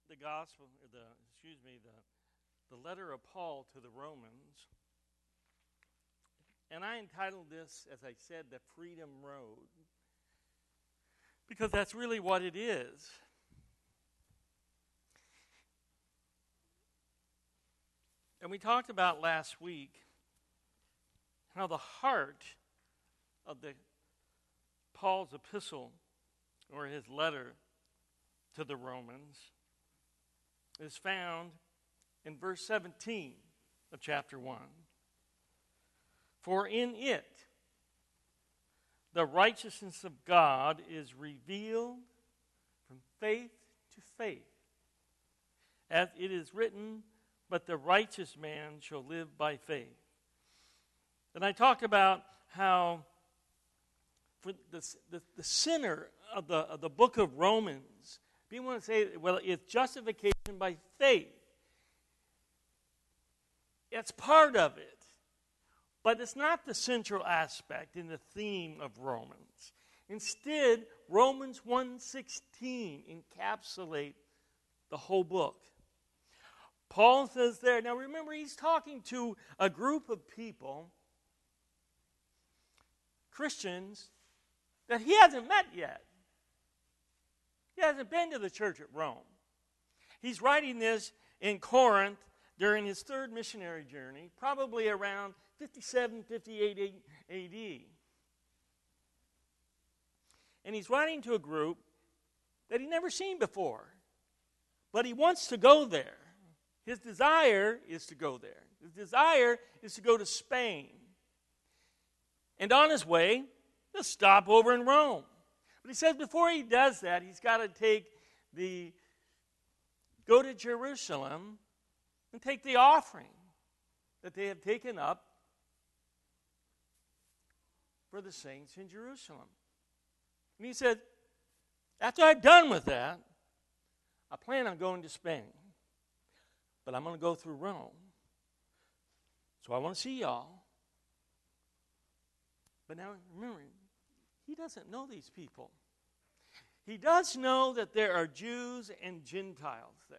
the gospel, the letter of Paul to the Romans. And I entitled this, as I said, The Freedom Road, because that's really what it is. And we talked about last week how the heart of Paul's epistle, or his letter to the Romans, is found in verse 17 of chapter 1. For in it, the righteousness of God is revealed from faith to faith. As it is written, but the righteous man shall live by faith. And I talked about how for the center of the book of Romans, people want to say, well, it's justification by faith. It's part of it. But it's not the central aspect in the theme of Romans. Instead, Romans 1:16 encapsulates the whole book. Paul says there, now remember, he's talking to a group of people, Christians, that he hasn't met yet. He hasn't been to the church at Rome. He's writing this in Corinth during his third missionary journey, probably around 57, 58 A.D. And he's writing to a group that he'd never seen before. But he wants to go there. His desire is to go there. His desire is to go to Spain. And on his way, he'll stop over in Rome. But he says before he does that, he's got to go to Jerusalem and take the offering that they have taken up for the saints in Jerusalem. And he said, after I've done with that, I plan on going to Spain. But I'm going to go through Rome. So I want to see y'all. But now, remember, he doesn't know these people. He does know that there are Jews and Gentiles there.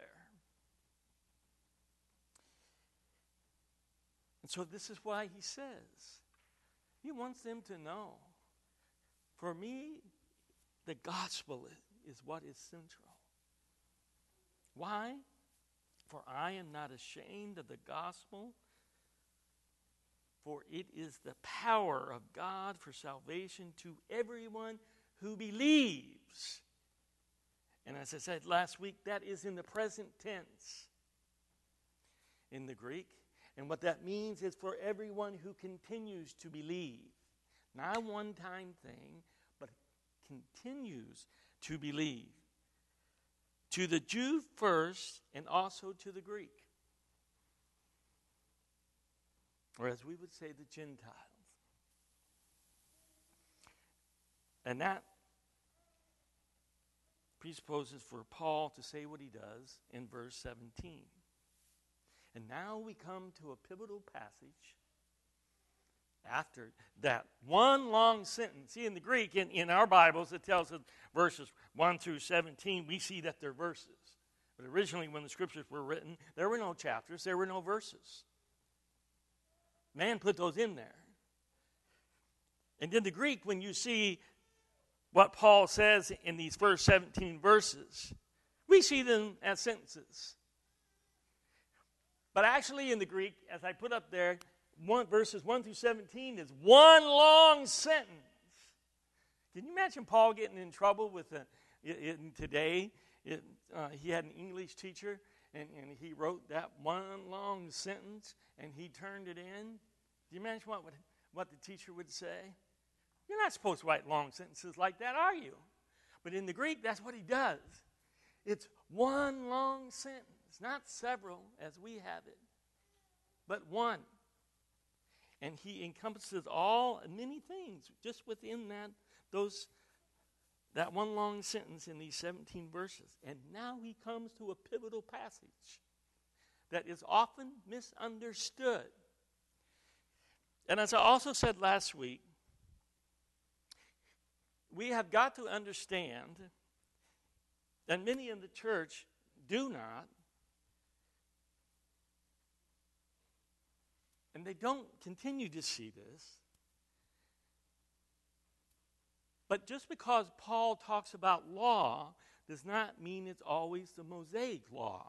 And so this is why he says, he wants them to know, for me, the gospel is what is central. Why? For I am not ashamed of the gospel, for it is the power of God for salvation to everyone who believes. And as I said last week, that is in the present tense in the Greek. And what that means is for everyone who continues to believe. Not a one-time thing, but continues to believe. To the Jew first, and also to the Greek. Or as we would say, the Gentiles. And that presupposes for Paul to say what he does in verse 17. And now we come to a pivotal passage after that one long sentence. See, in the Greek, in our Bibles, it tells us verses 1 through 17. We see that they're verses. But originally, when the scriptures were written, there were no chapters, there were no verses. Man put those in there. And in the Greek, when you see what Paul says in these first 17 verses, we see them as sentences. But actually in the Greek, as I put up there, verses 1 through 17 is one long sentence. Can you imagine Paul getting in trouble with today? He had an English teacher, and he wrote that one long sentence, and he turned it in. Do you imagine what the teacher would say? You're not supposed to write long sentences like that, are you? But in the Greek, that's what he does. It's one long sentence, not several as we have it, but one. And he encompasses many things just within that one long sentence in these 17 verses. And now he comes to a pivotal passage that is often misunderstood. And as I also said last week, we have got to understand that many in the church do not, and they don't continue to see this, but just because Paul talks about law does not mean it's always the Mosaic law.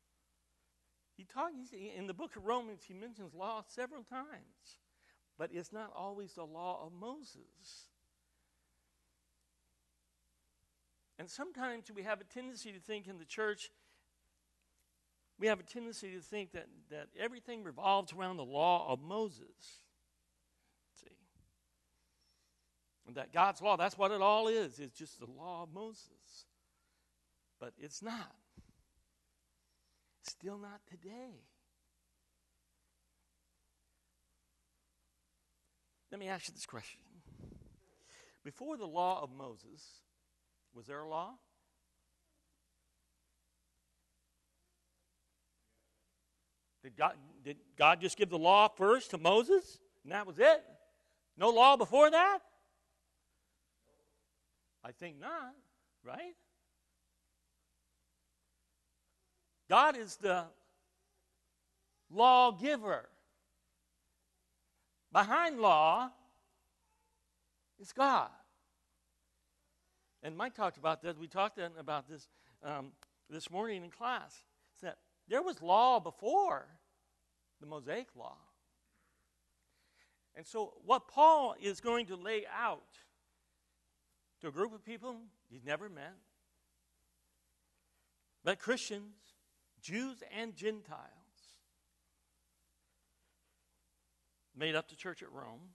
In the book of Romans, he mentions law several times, but it's not always the law of Moses. And sometimes we have a tendency to think in the church, that everything revolves around the law of Moses. See? And that God's law, that's what it all is. It's just the law of Moses. But it's not. Still not today. Let me ask you this question. Before the law of Moses, was there a law? Did God just give the law first to Moses, and that was it? No law before that? I think not, right? God is the lawgiver. Behind law is God. And Mike talked about this. We talked about this this morning in class. It's that there was law before the Mosaic law. And so what Paul is going to lay out to a group of people he's never met, but Christians, Jews and Gentiles, made up the church at Rome.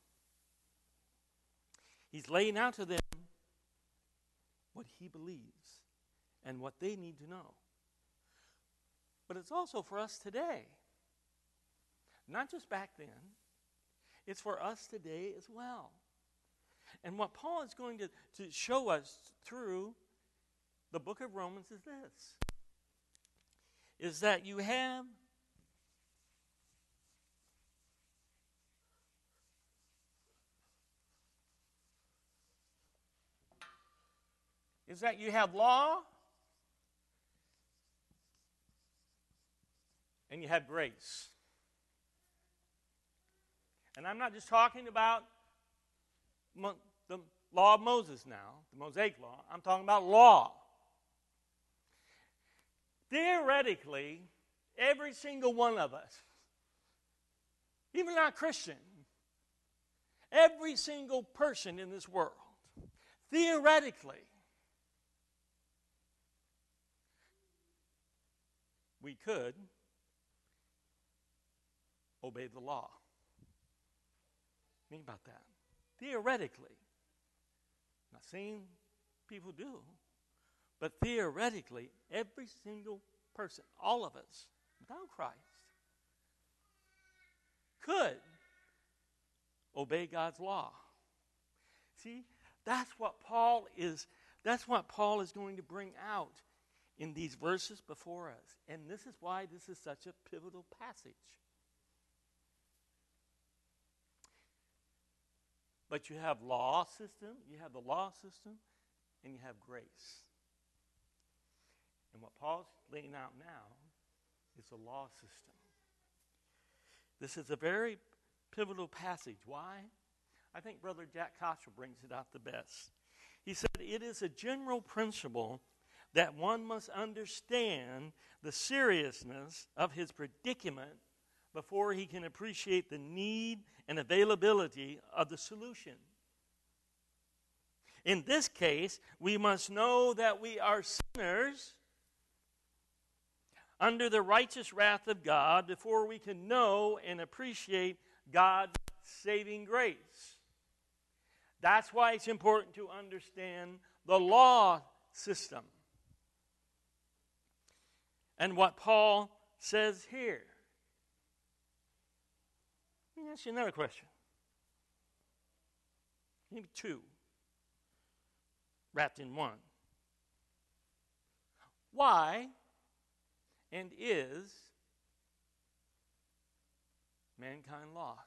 He's laying out to them what he believes and what they need to know. But it's also for us today. Not just back then. It's for us today as well. And what Paul is going to show us through the book of Romans is this. Is that you have law and you have grace. And I'm not just talking about the law of Moses now, the Mosaic law. I'm talking about law. Theoretically, every single one of us, even not Christian, every single person in this world, theoretically, we could obey the law. Think about that. Theoretically. Not saying people do, but theoretically, every single person, all of us, without Christ, could obey God's law. See, that's what Paul is going to bring out in these verses before us. And this is why this is such a pivotal passage. But you have the law system, and you have grace. And what Paul's laying out now is the law system. This is a very pivotal passage. Why? I think Brother Jack Cottrell brings it out the best. He said, it is a general principle that one must understand the seriousness of his predicament before he can appreciate the need and availability of the solution. In this case, we must know that we are sinners under the righteous wrath of God before we can know and appreciate God's saving grace. That's why it's important to understand the law system. And what Paul says here. Let me ask you another question. Maybe two, wrapped in one. Why and is mankind lost?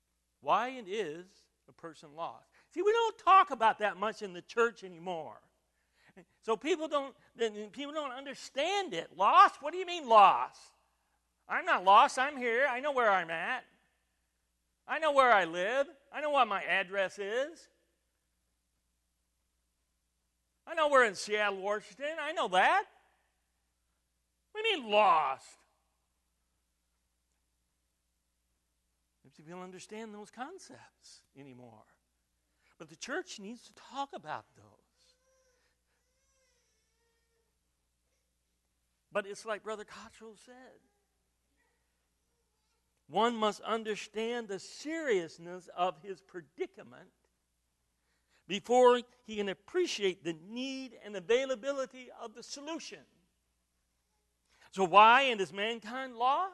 Why and is a person lost? See, we don't talk about that much in the church anymore. So people don't understand it. Lost? What do you mean lost? I'm not lost. I'm here. I know where I'm at. I know where I live. I know what my address is. I know we're in Seattle, Washington. I know that. What do you mean lost? People don't understand those concepts anymore. But the church needs to talk about those. But it's like Brother Cottrell said. One must understand the seriousness of his predicament before he can appreciate the need and availability of the solution. So why and is mankind lost?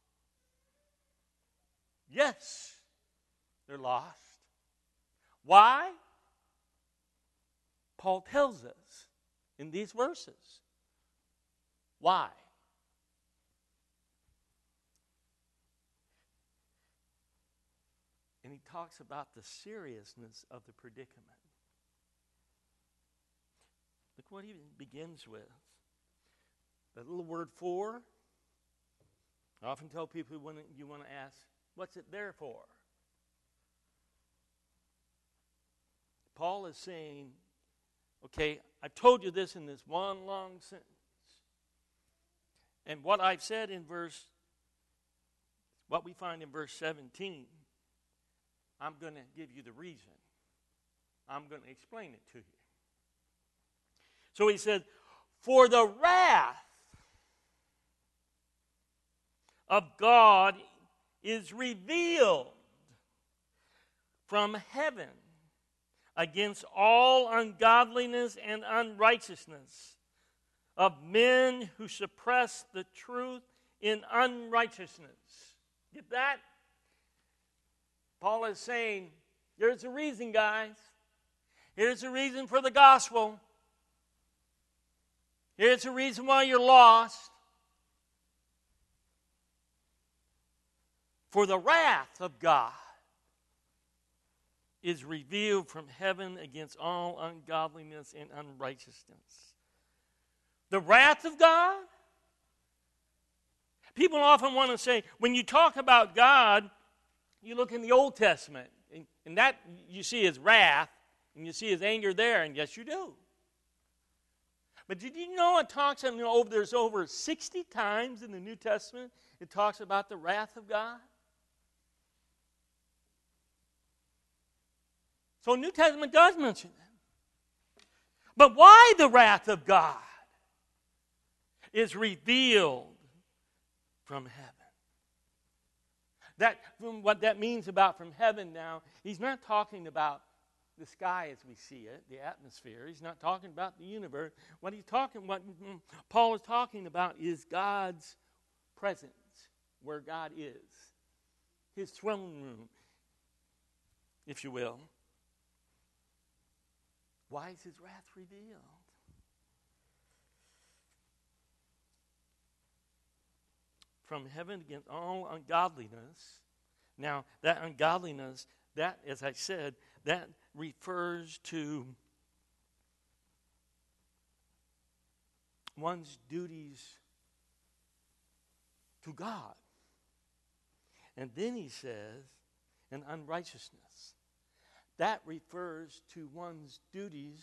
Yes, they're lost. Why? Paul tells us in these verses. Why? And he talks about the seriousness of the predicament. Look what he begins with. That little word for. I often tell people when you want to ask, what's it there for? Paul is saying, okay, I've told you this in this one long sentence. And what I've said in what we find in verse 17, I'm going to give you the reason. I'm going to explain it to you. So he said, for the wrath of God is revealed from heaven against all ungodliness and unrighteousness of men who suppress the truth in unrighteousness. Get that? Paul is saying, here's the reason, guys. Here's the reason for the gospel. Here's the reason why you're lost. For the wrath of God is revealed from heaven against all ungodliness and unrighteousness. The wrath of God? People often want to say, when you talk about God, you look in the Old Testament, and that you see his wrath, and you see his anger there, and yes, you do. But did you know it talks, there's over 60 times in the New Testament it talks about the wrath of God? So New Testament does mention it. But why the wrath of God is revealed from heaven? What that means about from heaven now, he's not talking about the sky as we see it, the atmosphere. He's not talking about the universe. What Paul is talking about is God's presence, where God is. His throne room, if you will. Why is his wrath revealed? From heaven against all ungodliness. Now, that ungodliness, that, as I said, that refers to one's duties to God. And then he says, and unrighteousness. That refers to one's duties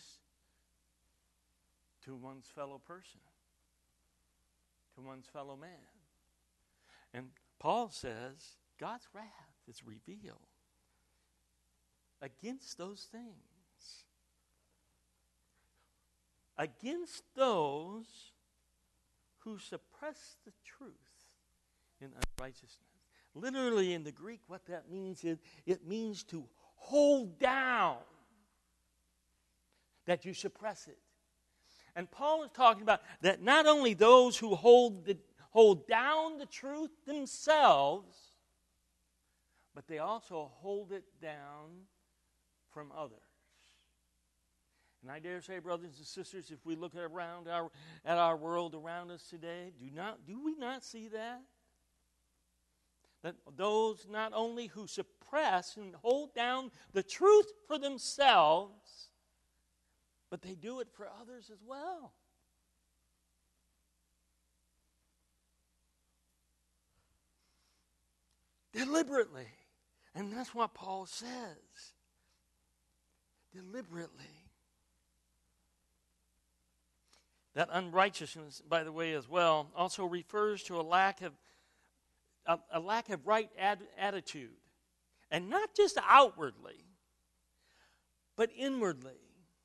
to one's fellow person, to one's fellow man. And Paul says God's wrath is revealed against those things. Against those who suppress the truth in unrighteousness. Literally in the Greek, what that means is it means to hold down, that you suppress it. And Paul is talking about that not only those who hold down the truth themselves, but they also hold it down from others. And I dare say, brothers and sisters, if we look around at our world around us today, do we not see that? That those not only who suppress and hold down the truth for themselves, but they do it for others as well. Deliberately. And that's what Paul says. Deliberately. That unrighteousness, by the way, as well, also refers to a lack of right attitude. And not just outwardly, but inwardly.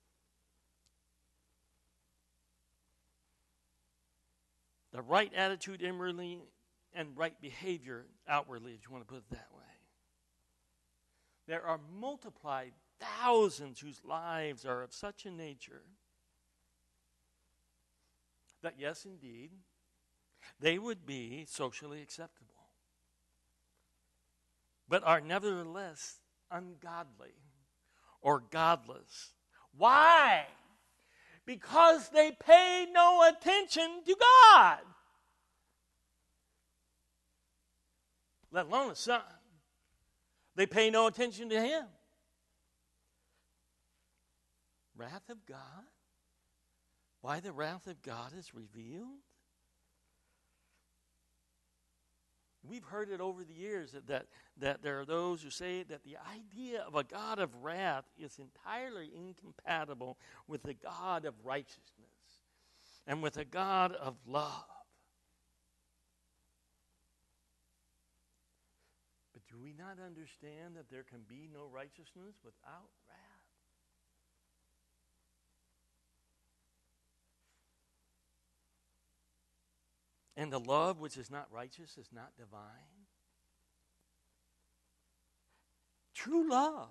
The right attitude inwardly and right behavior outwardly, if you want to put it that way. There are multiplied thousands whose lives are of such a nature that, yes, indeed, they would be socially acceptable, but are nevertheless ungodly or godless. Why? Because they pay no attention to God, let alone the Son. They pay no attention to Him. Wrath of God? Why the wrath of God is revealed? We've heard it over the years that there are those who say that the idea of a God of wrath is entirely incompatible with the God of righteousness and with a God of love. But do we not understand that there can be no righteousness without wrath? And the love which is not righteous is not divine. True love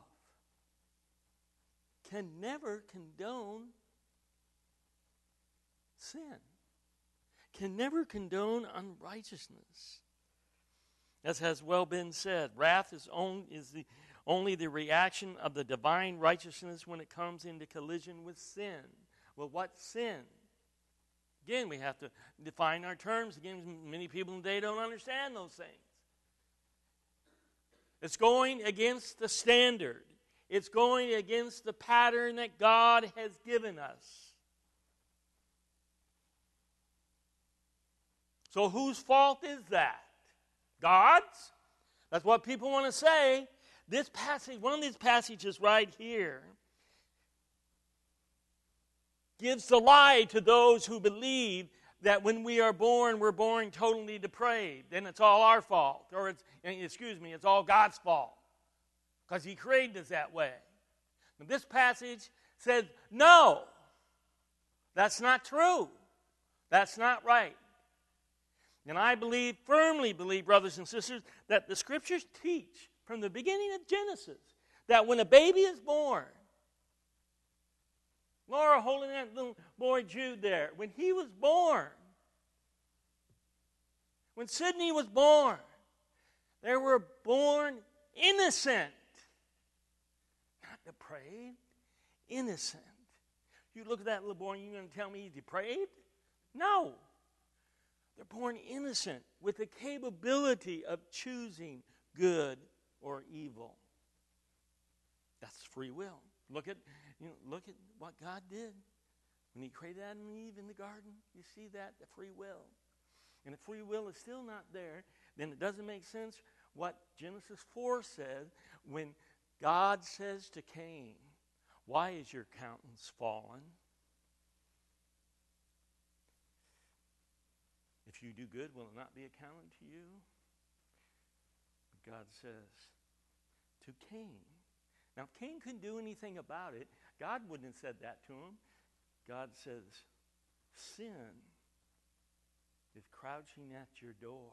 can never condone sin, can never condone unrighteousness. As has well been said, wrath is only the reaction of the divine righteousness when it comes into collision with sin. Well, what sin? Again, we have to define our terms. Again, many people today don't understand those things. It's going against the standard. It's going against the pattern that God has given us. So whose fault is that? God's? That's what people want to say. This passage, one of these passages right here, gives the lie to those who believe that when we are born, we're born totally depraved, and it's all our fault, or it's all God's fault, because He created us that way. And this passage says, no, that's not true. That's not right. And I firmly believe, brothers and sisters, that the Scriptures teach from the beginning of Genesis that when a baby is born, Laura holding that little boy Jude there, when he was born, when Sydney was born, they were born innocent. Not depraved, innocent. You look at that little boy and you're going to tell me he's depraved? No. They're born innocent with the capability of choosing good or evil. That's free will. Look at what God did when He created Adam and Eve in the garden. You see that, the free will. And if free will is still not there, then it doesn't make sense what Genesis 4 says when God says to Cain, "Why is your countenance fallen? If you do good, will it not be accounted to you?" God says to Cain. Now, if Cain couldn't do anything about it, God wouldn't have said that to him. God says, sin is crouching at your door.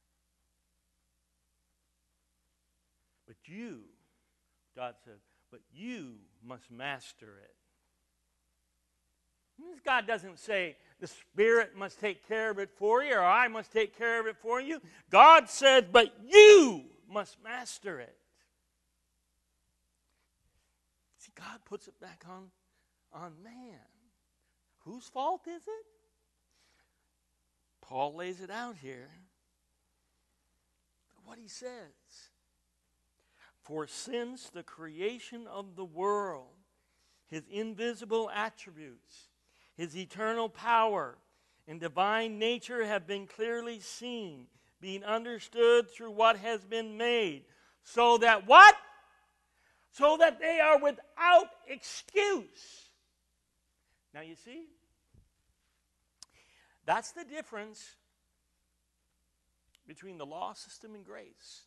But you, God said, but you must master it. God doesn't say the Spirit must take care of it for you or I must take care of it for you. God says, but you must master it. See, God puts it back on man. Whose fault is it? Paul lays it out here. What he says. For since the creation of the world, His invisible attributes, His eternal power, and divine nature have been clearly seen, being understood through what has been made. So that what? So that they are without excuse. Now you see, that's the difference between the law system and grace.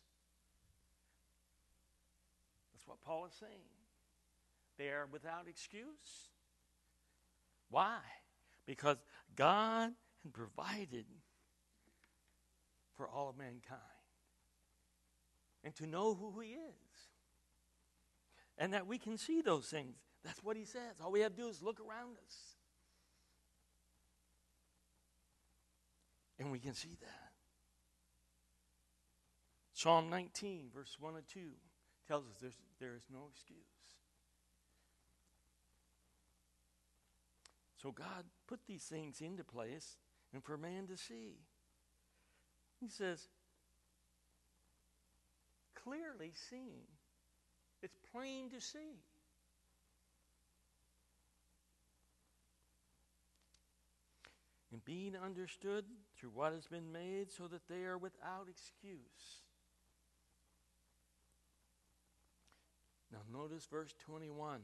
That's what Paul is saying. They are without excuse. Why? Because God had provided for all of mankind. And to know who He is. And that we can see those things. That's what He says. All we have to do is look around us. And we can see that. Psalm 19, verse 1 and 2 tells us there is no excuse. So God put these things into place and for man to see. He says, clearly seen. It's plain to see. And being understood through what has been made so that they are without excuse. Now notice verse 21.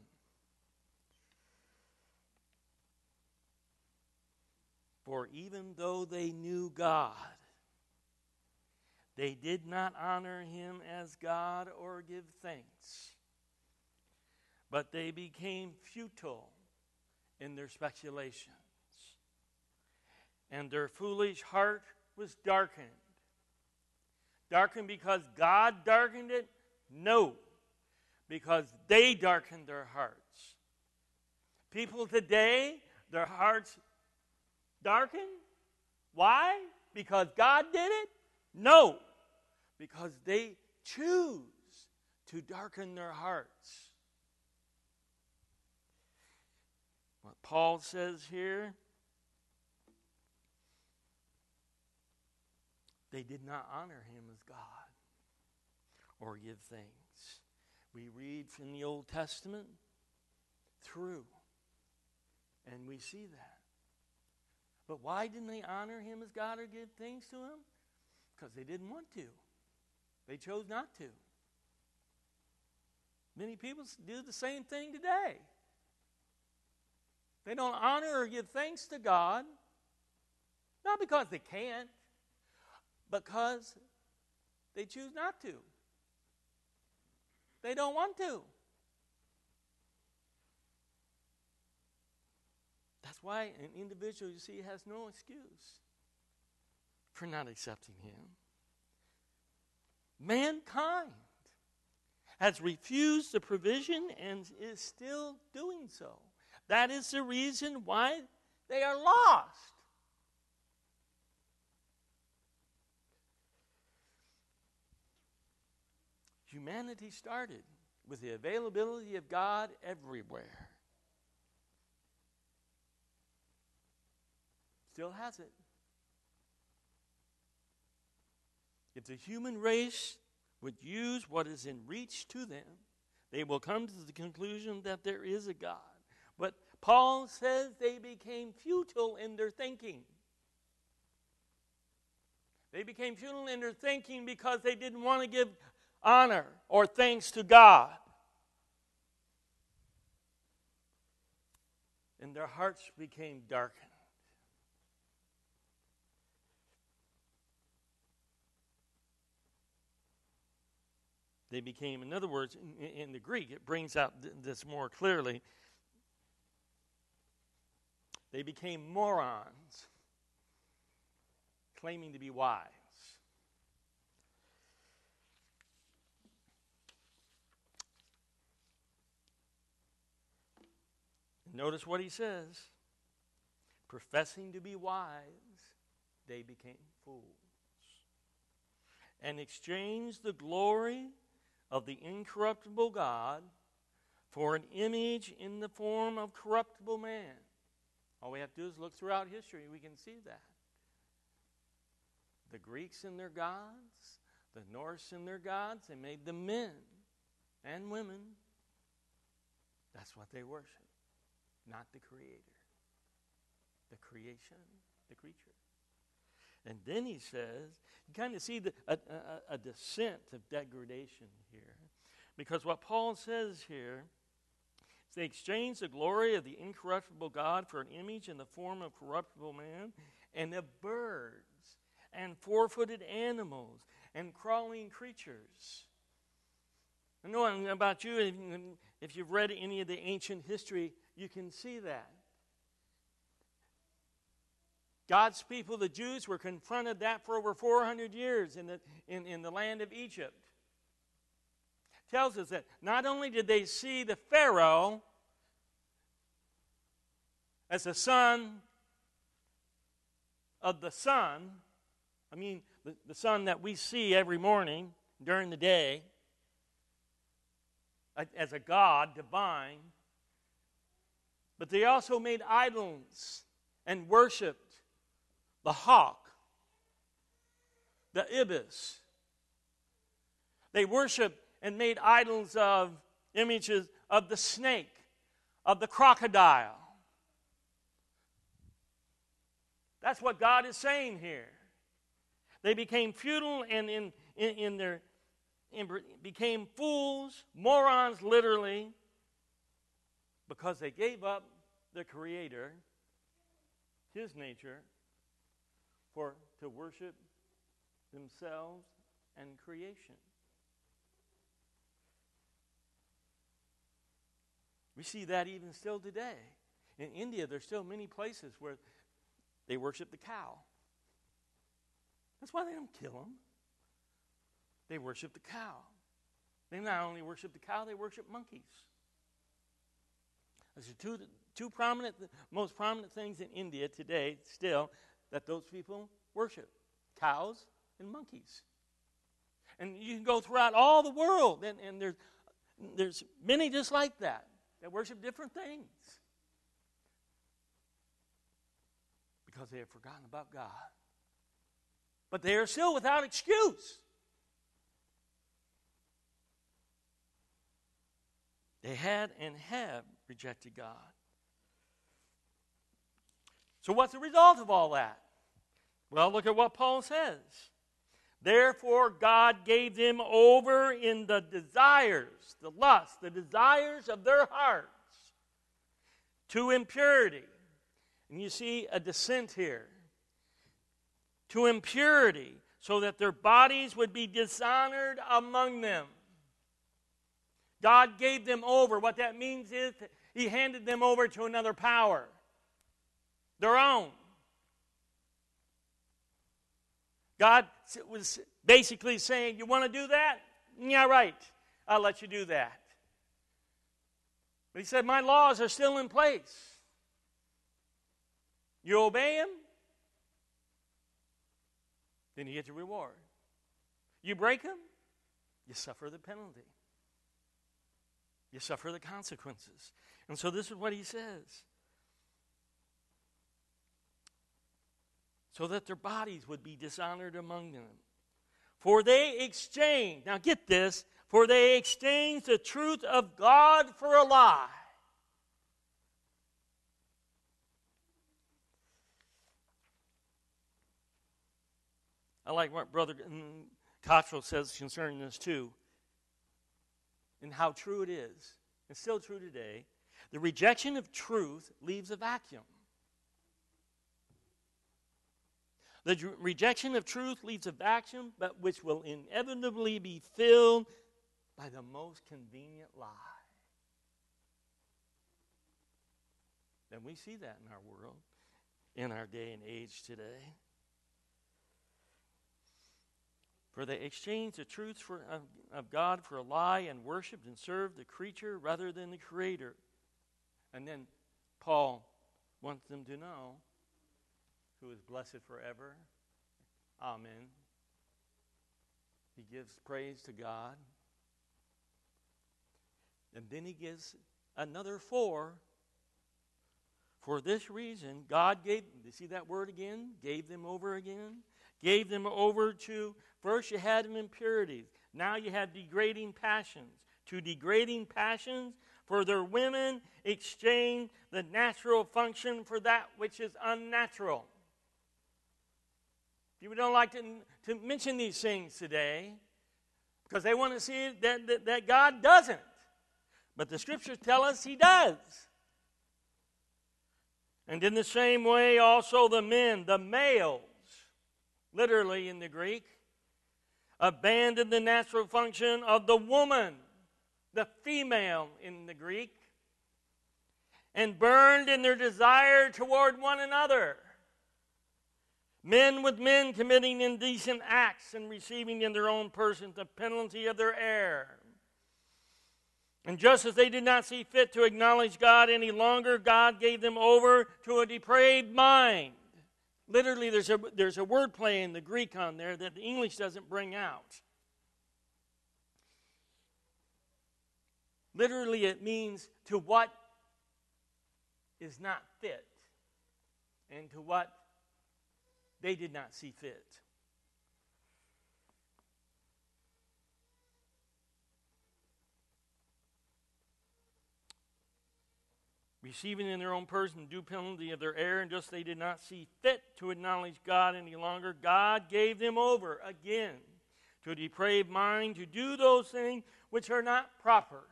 For even though they knew God, they did not honor Him as God or give thanks, but they became futile in their speculations, and their foolish heart was darkened. Darkened because God darkened it? No, because they darkened their hearts. People today, their hearts darkened. Why? Because God did it? No, because they choose to darken their hearts. What Paul says here, they did not honor Him as God or give thanks. We read from the Old Testament through, and we see that. But why didn't they honor Him as God or give thanks to Him? Because they didn't want to. They chose not to. Many people do the same thing today. They don't honor or give thanks to God, not because they can't, but because they choose not to. They don't want to. That's why an individual, you see, has no excuse for not accepting Him. Mankind has refused the provision and is still doing so. That is the reason why they are lost. Humanity started with the availability of God everywhere. Still has it. If the human race would use what is in reach to them, they will come to the conclusion that there is a God. But Paul says they became futile in their thinking. They became futile in their thinking because they didn't want to give honor or thanks to God. And their hearts became darkened. They became, in other words, in the Greek, it brings out this more clearly. They became morons, claiming to be wise. Notice what he says. Professing to be wise, they became fools, and exchanged the glory of the incorruptible God for an image in the form of corruptible man. All we have to do is look throughout history, we can see that. The Greeks and their gods, the Norse and their gods, they made them men and women. That's what they worshiped. not the Creator. The creation, the creature. And then he says, you kind of see a descent of degradation here. Because what Paul says here is they exchanged the glory of the incorruptible God for an image in the form of corruptible man and of birds and four-footed animals and crawling creatures. I know about you, if you've read any of the ancient history, you can see that. God's people, the Jews, were confronted that for over 400 years in the land of Egypt. It tells us that not only did they see the Pharaoh as the son of the sun, I mean the sun that we see every morning during the day, as a god, divine, but they also made idols and worshipped the hawk, the ibis. They worshiped and made idols of images of the snake, of the crocodile. That's what God is saying here. They became futile and became fools, morons literally, because they gave up the Creator, His nature, to worship themselves and creation. We see that even still today. In India, there's still many places where they worship the cow. That's why they don't kill them. They worship the cow. They not only worship the cow, they worship monkeys. Those are two most prominent things in India today still that those people worship: cows and monkeys. And you can go throughout all the world, and there's many just like that worship different things because they have forgotten about God. But they are still without excuse. They had and have rejected God. So what's the result of all that? Well, look at what Paul says. Therefore, God gave them over in the desires, the lust, the desires of their hearts to impurity. And you see a descent here. To impurity, so that their bodies would be dishonored among them. God gave them over. What that means is He handed them over to another power. Their own. God was basically saying, you want to do that? Yeah, right. I'll let you do that. But He said, my laws are still in place. You obey them, then you get your reward. You break them, you suffer the penalty. You suffer the consequences. And so this is what He says. So that their bodies would be dishonored among them. For they exchanged, now get this, for they exchanged the truth of God for a lie. I like what Brother Cottrell says concerning this too, and how true it is. It's still true today. The rejection of truth leaves a vacuum. The rejection of truth leaves a vacuum, but which will inevitably be filled by the most convenient lie. And we see that in our world, in our day and age today. For they exchanged the truth of God for a lie and worshiped and served the creature rather than the Creator. And then Paul wants them to know, who is blessed forever. Amen. He gives praise to God. And then he gives another four. For this reason, God gave, you see that word again? Gave them over again. Gave them over to, first you had them impurities. Now you have degrading passions. To degrading passions, for their women exchange the natural function for that which is unnatural. People don't like to mention these things today because they want to see that God doesn't. But the Scriptures tell us He does. And in the same way, also the men, the males, literally in the Greek, abandoned the natural function of the woman, the female in the Greek, and burned in their desire toward one another. Men with men committing indecent acts and receiving in their own persons the penalty of their error. And just as they did not see fit to acknowledge God any longer, God gave them over to a depraved mind. Literally, there's a word play in the Greek on there that the English doesn't bring out. Literally, it means to what is not fit and to what they did not see fit. Receiving in their own person due penalty of their error, and just they did not see fit to acknowledge God any longer, God gave them over again to a depraved mind to do those things which are not proper.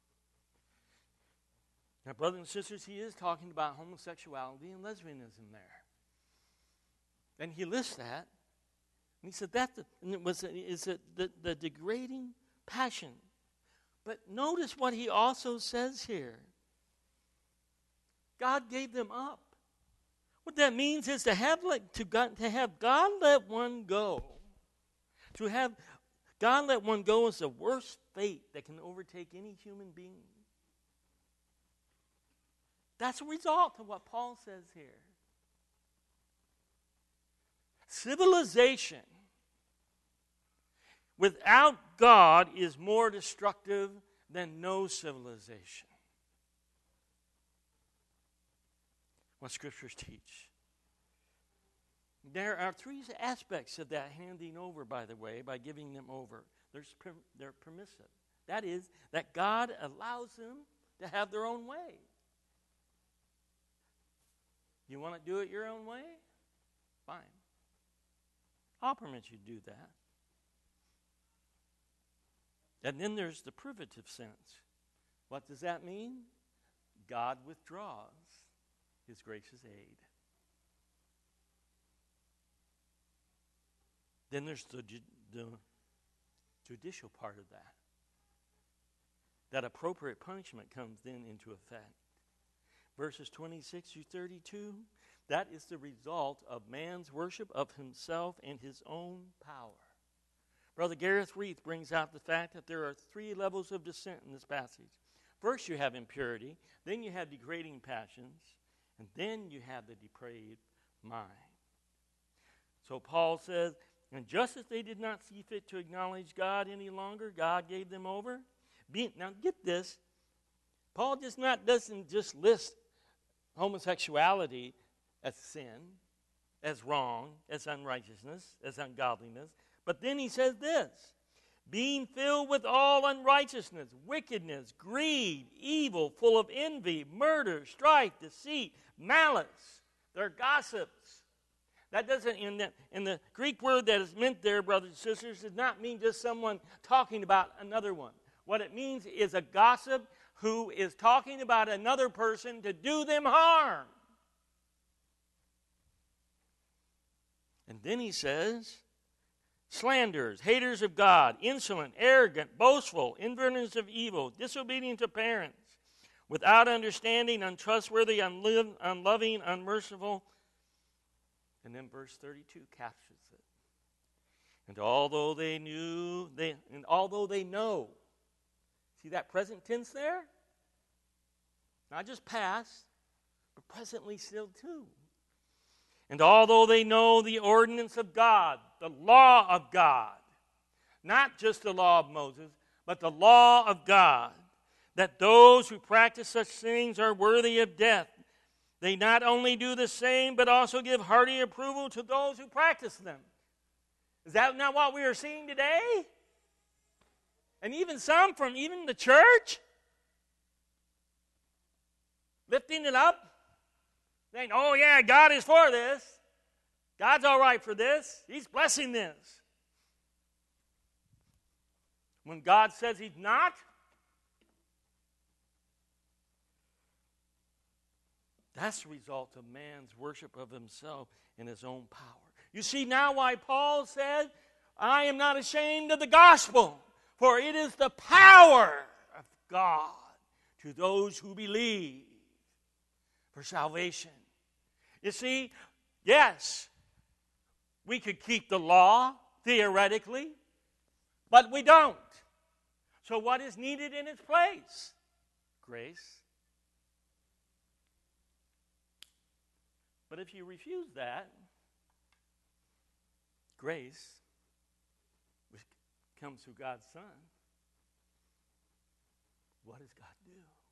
Now, brothers and sisters, he is talking about homosexuality and lesbianism there. And he lists that. And he said is the degrading passion. But notice what he also says here. God gave them up. What that means is to have God let one go. To have God let one go is the worst fate that can overtake any human being. That's a result of what Paul says here. Civilization without God is more destructive than no civilization. What Scriptures teach. There are three aspects of that handing over, by the way, by giving them over. They're permissive. That is, that God allows them to have their own way. You want to do it your own way? Fine. I'll permit you to do that. And then there's the privative sense. What does that mean? God withdraws His gracious aid. Then there's the judicial part of that. That appropriate punishment comes then into effect. Verses 26 through 32, that is the result of man's worship of himself and his own power. Brother Gareth Reith brings out the fact that there are three levels of descent in this passage. First you have impurity, then you have degrading passions, and then you have the depraved mind. So Paul says, and just as they did not see fit to acknowledge God any longer, God gave them over. Now get this, Paul doesn't just list homosexuality as sin, as wrong, as unrighteousness, as ungodliness, but then he says this, being filled with all unrighteousness, wickedness, greed, evil, full of envy, murder, strife, deceit, malice. They're gossips. That doesn't, in the Greek word that is meant there, brothers and sisters, does not mean just someone talking about another one. What it means is a gossip who is talking about another person to do them harm. And then he says, slanderers, haters of God, insolent, arrogant, boastful, inventors of evil, disobedient to parents, without understanding, untrustworthy, unloving, unmerciful. And then verse 32 captures it. And although they know, see that present tense there? Not just past, but presently still too. And although they know the ordinance of God, the law of God, not just the law of Moses, but the law of God, that those who practice such things are worthy of death, they not only do the same, but also give hearty approval to those who practice them. Is that not what we are seeing today? And even some from even the church? lifting it up, saying, oh yeah, God is for this. God's all right for this. He's blessing this. When God says He's not, that's the result of man's worship of himself in his own power. You see now why Paul said, I am not ashamed of the gospel, for it is the power of God to those who believe for salvation. You see, yes, we could keep the law theoretically, but we don't. So what is needed in its place? Grace. But if you refuse that, grace, which comes through God's Son, what does God do?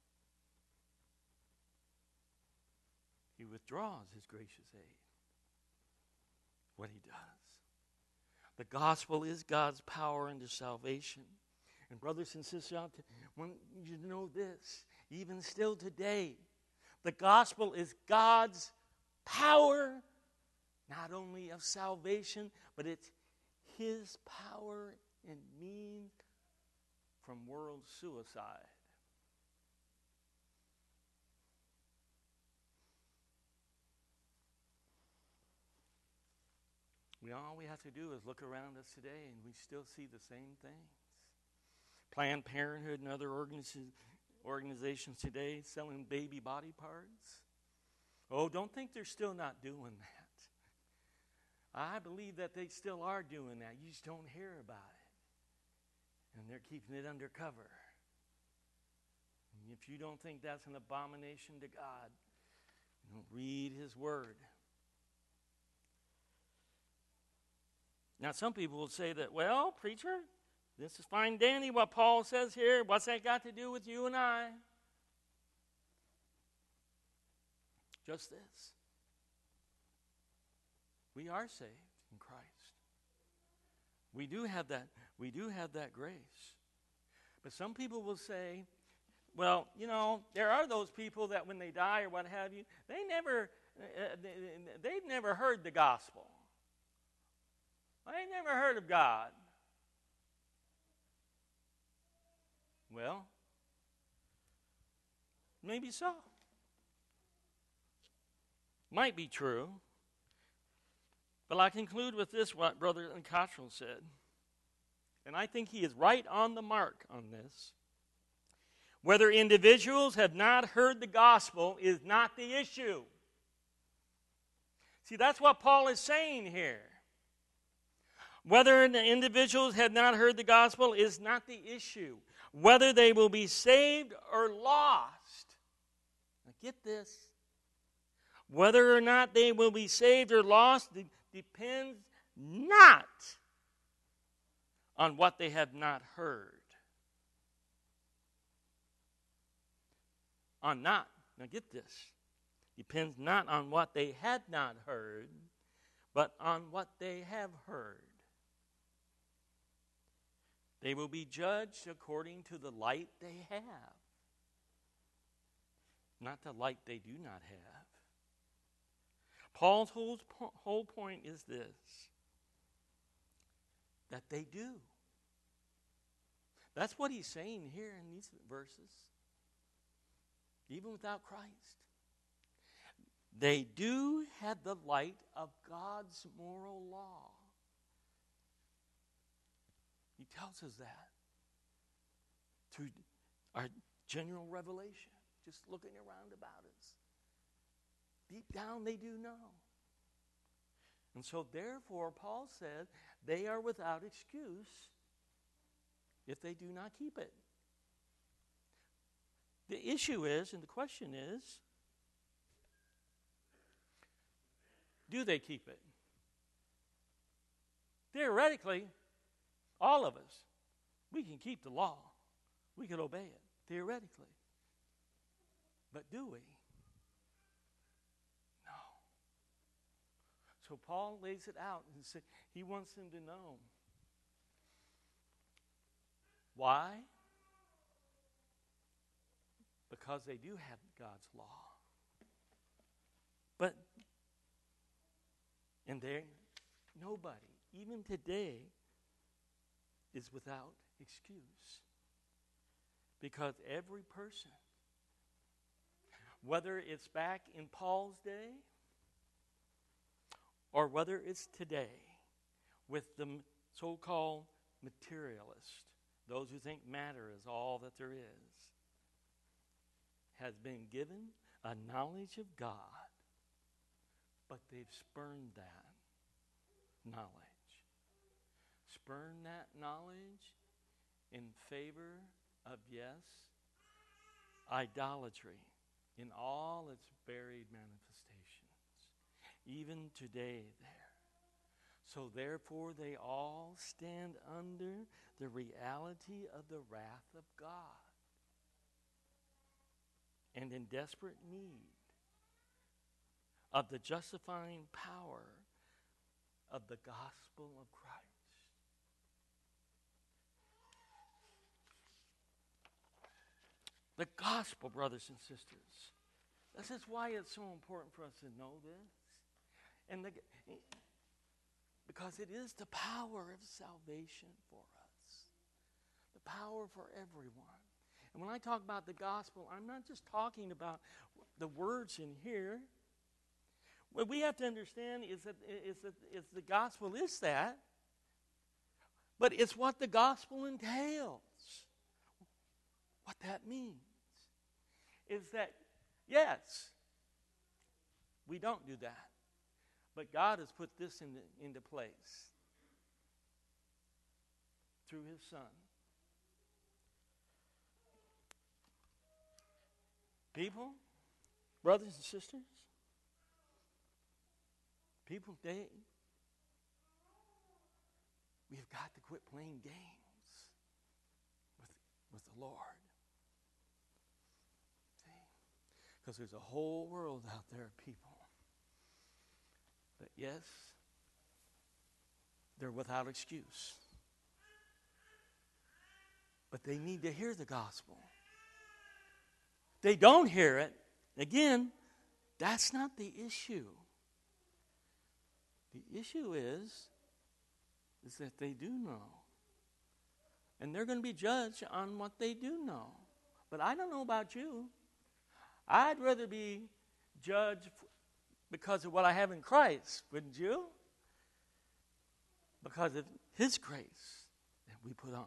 He withdraws His gracious aid. What He does. The gospel is God's power into salvation. And brothers and sisters, I want you to know this, even still today, the gospel is God's power, not only of salvation, but it's His power and means from world suicide. All we have to do is look around us today and we still see the same things. Planned Parenthood and other organizations today selling baby body parts. Oh, don't think they're still not doing that. I believe that they still are doing that. You just don't hear about it. And they're keeping it undercover. And if you don't think that's an abomination to God, read His Word. Now, some people will say that, well, preacher, this is fine dandy what Paul says here. What's that got to do with you and I? Just this. We are saved in Christ. We do have that grace. But some people will say, well, there are those people that when they die or what have you, they've never heard the gospel. I ain't never heard of God. Well, maybe so. Might be true. But I conclude with this, what Brother Cottrell said. And I think he is right on the mark on this. Whether individuals have not heard the gospel is not the issue. See, that's what Paul is saying here. Whether the individuals have not heard the gospel is not the issue. Whether they will be saved or lost. Now get this. Whether or not they will be saved or lost depends not on what they have not heard. Now get this. Depends not on what they had not heard, but on what they have heard. They will be judged according to the light they have, not the light they do not have. Paul's whole point is this, that they do. That's what he's saying here in these verses. Even without Christ. They do have the light of God's moral law. He tells us that through our general revelation, just looking around about us. Deep down they do know. And so therefore, Paul said, they are without excuse if they do not keep it. The issue is, and the question is, do they keep it? Theoretically, all of us, we can keep the law. We can obey it, theoretically. But do we? No. So Paul lays it out and says he wants them to know. Why? Because they do have God's law. And nobody, even today, is without excuse. Because every person, whether it's back in Paul's day or whether it's today, with the so-called materialist, those who think matter is all that there is, has been given a knowledge of God, but they've spurned that knowledge. Spurned that knowledge in favor of, yes, idolatry in all its varied manifestations, even today there. So therefore they all stand under the reality of the wrath of God and in desperate need of the justifying power of the gospel of Christ. The gospel, brothers and sisters. This is why it's so important for us to know this. And because it is the power of salvation for us. The power for everyone. And when I talk about the gospel, I'm not just talking about the words in here. What we have to understand is that the gospel is that, but it's what the gospel entails. What that means is that, yes, we don't do that. But God has put this into place through His Son. People, brothers and sisters, people today, we've got to quit playing games with the Lord. Because there's a whole world out there of people that, yes, they're without excuse. But they need to hear the gospel. If they don't hear it, again, that's not the issue. The issue is that they do know. And they're going to be judged on what they do know. But I don't know about you. I'd rather be judged because of what I have in Christ, wouldn't you? Because of His grace that we put on.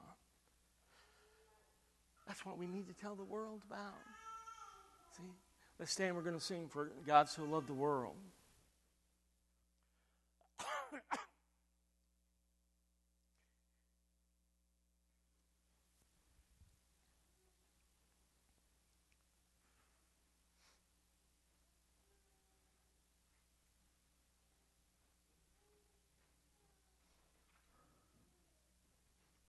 That's what we need to tell the world about. See? Let's stand. We're going to sing for God so loved the world.